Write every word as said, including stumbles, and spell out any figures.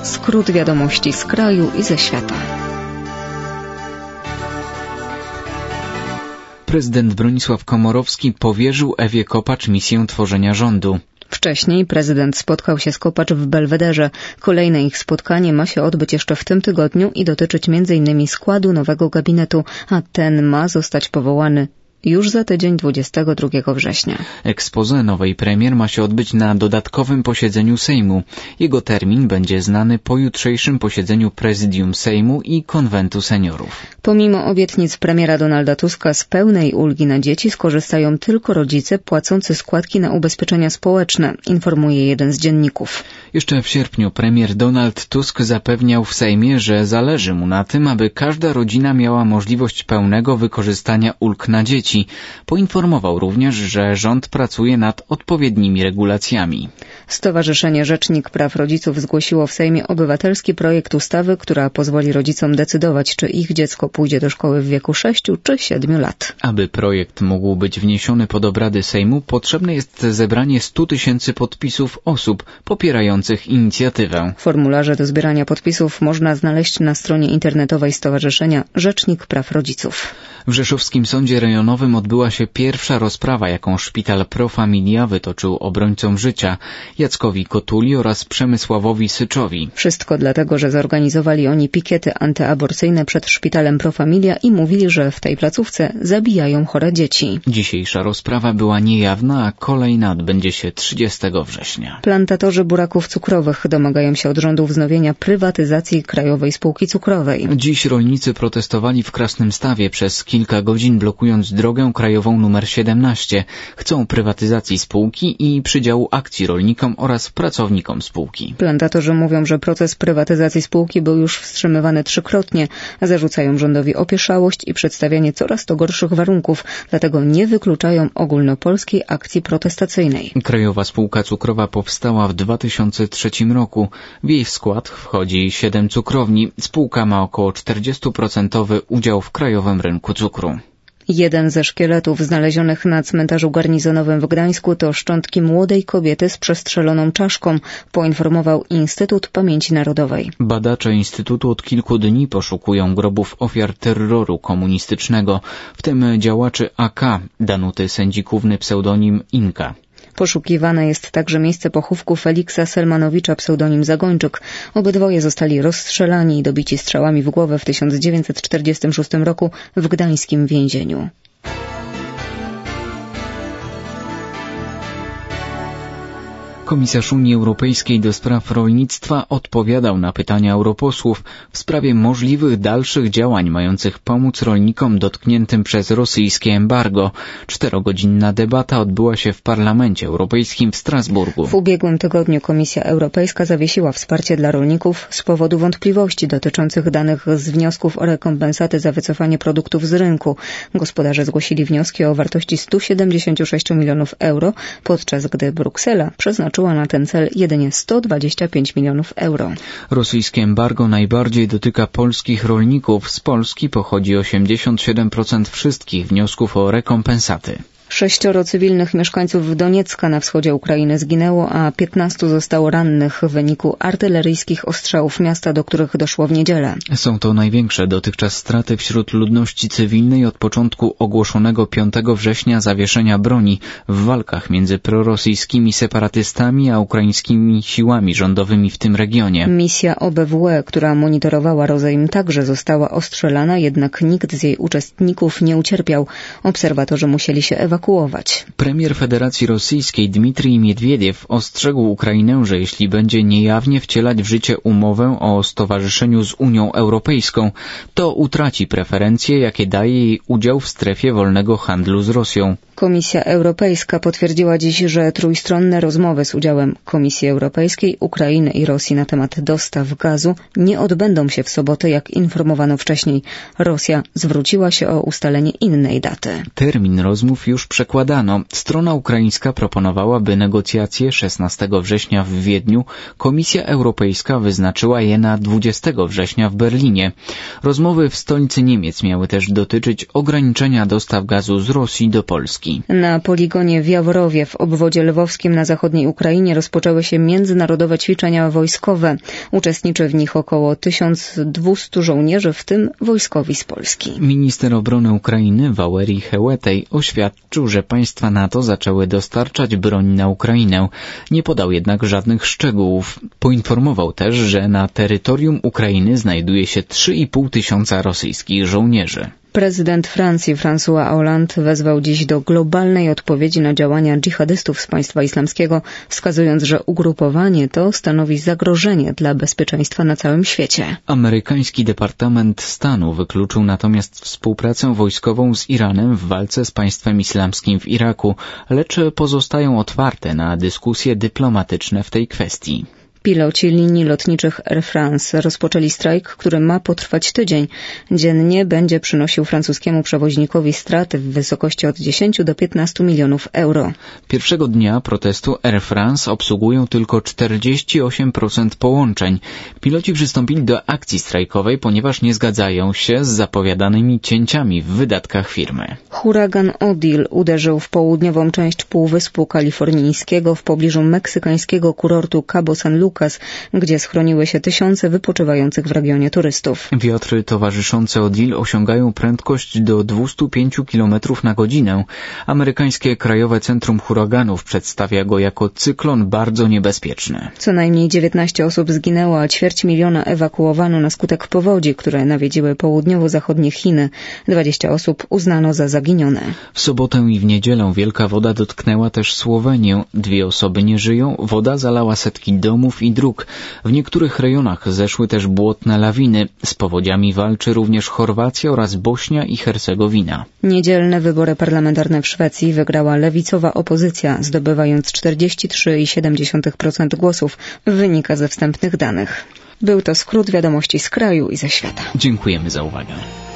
Skrót wiadomości z kraju i ze świata. Prezydent Bronisław Komorowski powierzył Ewie Kopacz misję tworzenia rządu. Wcześniej prezydent spotkał się z Kopacz w Belwederze. Kolejne ich spotkanie ma się odbyć jeszcze w tym tygodniu i dotyczyć między innymi składu nowego gabinetu, a ten ma zostać powołany już za tydzień, dwudziestego drugiego września. Exposé nowej premier ma się odbyć na dodatkowym posiedzeniu Sejmu. Jego termin będzie znany po jutrzejszym posiedzeniu Prezydium Sejmu i Konwentu Seniorów. Pomimo obietnic premiera Donalda Tuska z pełnej ulgi na dzieci skorzystają tylko rodzice płacący składki na ubezpieczenia społeczne, informuje jeden z dzienników. Jeszcze w sierpniu premier Donald Tusk zapewniał w Sejmie, że zależy mu na tym, aby każda rodzina miała możliwość pełnego wykorzystania ulg na dzieci. Poinformował również, że rząd pracuje nad odpowiednimi regulacjami. Stowarzyszenie Rzecznik Praw Rodziców zgłosiło w Sejmie obywatelski projekt ustawy, która pozwoli rodzicom decydować, czy ich dziecko pójdzie do szkoły w wieku sześciu czy siedmiu lat. Aby projekt mógł być wniesiony pod obrady Sejmu, potrzebne jest zebranie stu tysięcy podpisów osób popierających inicjatywę. Formularze do zbierania podpisów można znaleźć na stronie internetowej Stowarzyszenia Rzecznik Praw Rodziców. W rzeszowskim sądzie rejonowym odbyła się pierwsza rozprawa, jaką szpital Pro Familia wytoczył obrońcom życia Jackowi Kotuli oraz Przemysławowi Syczowi. Wszystko dlatego, że zorganizowali oni pikiety antyaborcyjne przed szpitalem Pro Familia i mówili, że w tej placówce zabijają chore dzieci. Dzisiejsza rozprawa była niejawna, a kolejna odbędzie się trzydziestego września. Plantatorzy buraków cukrowych domagają się od rządu wznowienia prywatyzacji Krajowej Spółki Cukrowej. Dziś rolnicy protestowali w Krasnymstawie przez kilka godzin, blokując drogę krajową numer siedemnaście. Chcą prywatyzacji spółki i przydziału akcji rolnikom oraz pracownikom spółki. Plantatorzy mówią, że proces prywatyzacji spółki był już wstrzymywany trzykrotnie. Zarzucają rządowi opieszałość i przedstawianie coraz to gorszych warunków, dlatego nie wykluczają ogólnopolskiej akcji protestacyjnej. Krajowa Spółka Cukrowa powstała w dwa tysiące trzecim roku. W jej skład wchodzi siedem cukrowni. Spółka ma około czterdziestoprocentowy udział w krajowym rynku cukru. Jeden ze szkieletów znalezionych na cmentarzu garnizonowym w Gdańsku to szczątki młodej kobiety z przestrzeloną czaszką, poinformował Instytut Pamięci Narodowej. Badacze Instytutu od kilku dni poszukują grobów ofiar terroru komunistycznego, w tym działaczy A K, Danuty Sędzikówny pseudonim Inka. Poszukiwane jest także miejsce pochówku Feliksa Selmanowicza, pseudonim Zagończyk. Obydwoje zostali rozstrzelani i dobici strzałami w głowę w tysiąc dziewięćset czterdziestym szóstym roku w gdańskim więzieniu. Komisarz Unii Europejskiej do spraw rolnictwa odpowiadał na pytania europosłów w sprawie możliwych dalszych działań mających pomóc rolnikom dotkniętym przez rosyjskie embargo. Czterogodzinna debata odbyła się w Parlamencie Europejskim w Strasburgu. W ubiegłym tygodniu Komisja Europejska zawiesiła wsparcie dla rolników z powodu wątpliwości dotyczących danych z wniosków o rekompensaty za wycofanie produktów z rynku. Gospodarze zgłosili wnioski o wartości stu siedemdziesięciu sześciu milionów euro, podczas gdy Bruksela przeznaczyła na ten cel jedynie sto dwadzieścia pięć milionów euro. Rosyjskie embargo najbardziej dotyka polskich rolników. Z Polski pochodzi osiemdziesiąt siedem procent wszystkich wniosków o rekompensaty. Sześcioro cywilnych mieszkańców Doniecka na wschodzie Ukrainy zginęło, a piętnastu zostało rannych w wyniku artyleryjskich ostrzałów miasta, do których doszło w niedzielę. Są to największe dotychczas straty wśród ludności cywilnej od początku ogłoszonego piątego września zawieszenia broni w walkach między prorosyjskimi separatystami a ukraińskimi siłami rządowymi w tym regionie. Misja O B W E, która monitorowała rozejm, także została ostrzelana, jednak nikt z jej uczestników nie ucierpiał. Obserwatorzy musieli się ewakuować. Premier Federacji Rosyjskiej Dmitrij Miedwiediew ostrzegł Ukrainę, że jeśli będzie niejawnie wcielać w życie umowę o stowarzyszeniu z Unią Europejską, to utraci preferencje, jakie daje jej udział w strefie wolnego handlu z Rosją. Komisja Europejska potwierdziła dziś, że trójstronne rozmowy z udziałem Komisji Europejskiej, Ukrainy i Rosji na temat dostaw gazu nie odbędą się w sobotę, jak informowano wcześniej. Rosja zwróciła się o ustalenie innej daty. Termin rozmów już przekładano. Strona ukraińska proponowała, by negocjacje szesnastego września w Wiedniu Komisja Europejska wyznaczyła je na dwudziestego września w Berlinie. Rozmowy w stolicy Niemiec miały też dotyczyć ograniczenia dostaw gazu z Rosji do Polski. Polski. Na poligonie w Jaworowie w obwodzie lwowskim na zachodniej Ukrainie rozpoczęły się międzynarodowe ćwiczenia wojskowe. Uczestniczy w nich około tysiąc dwieście żołnierzy, w tym wojskowi z Polski. Minister obrony Ukrainy Walerii Hełetej oświadczył, że państwa NATO zaczęły dostarczać broń na Ukrainę. Nie podał jednak żadnych szczegółów. Poinformował też, że na terytorium Ukrainy znajduje się trzy i pół tysiąca rosyjskich żołnierzy. Prezydent Francji François Hollande wezwał dziś do globalnej odpowiedzi na działania dżihadystów z państwa islamskiego, wskazując, że ugrupowanie to stanowi zagrożenie dla bezpieczeństwa na całym świecie. Amerykański Departament Stanu wykluczył natomiast współpracę wojskową z Iranem w walce z państwem islamskim w Iraku, lecz pozostają otwarte na dyskusje dyplomatyczne w tej kwestii. Piloci linii lotniczych Air France rozpoczęli strajk, który ma potrwać tydzień. Dziennie będzie przynosił francuskiemu przewoźnikowi straty w wysokości od dziesięciu do piętnastu milionów euro. Pierwszego dnia protestu Air France obsługują tylko czterdzieści osiem procent połączeń. Piloci przystąpili do akcji strajkowej, ponieważ nie zgadzają się z zapowiadanymi cięciami w wydatkach firmy. Huragan Odile uderzył w południową część Półwyspu Kalifornijskiego w pobliżu meksykańskiego kurortu Cabo San Lucas, gdzie schroniły się tysiące wypoczywających w regionie turystów. Wiatry towarzyszące Odile osiągają prędkość do dwieście pięć kilometrów na godzinę. Amerykańskie Krajowe Centrum Huraganów przedstawia go jako cyklon bardzo niebezpieczny. Co najmniej dziewiętnaście osób zginęło, a ćwierć miliona ewakuowano na skutek powodzi, które nawiedziły południowo-zachodnie Chiny. dwadzieścia osób uznano za zaginione. W sobotę i w niedzielę wielka woda dotknęła też Słowenię. Dwie osoby nie żyją, woda zalała setki domów i dróg. W niektórych rejonach zeszły też błotne lawiny. Z powodziami walczy również Chorwacja oraz Bośnia i Hercegowina. Niedzielne wybory parlamentarne w Szwecji wygrała lewicowa opozycja, zdobywając czterdzieści trzy przecinek siedem procent głosów, wynika ze wstępnych danych. Był to skrót wiadomości z kraju i ze świata. Dziękujemy za uwagę.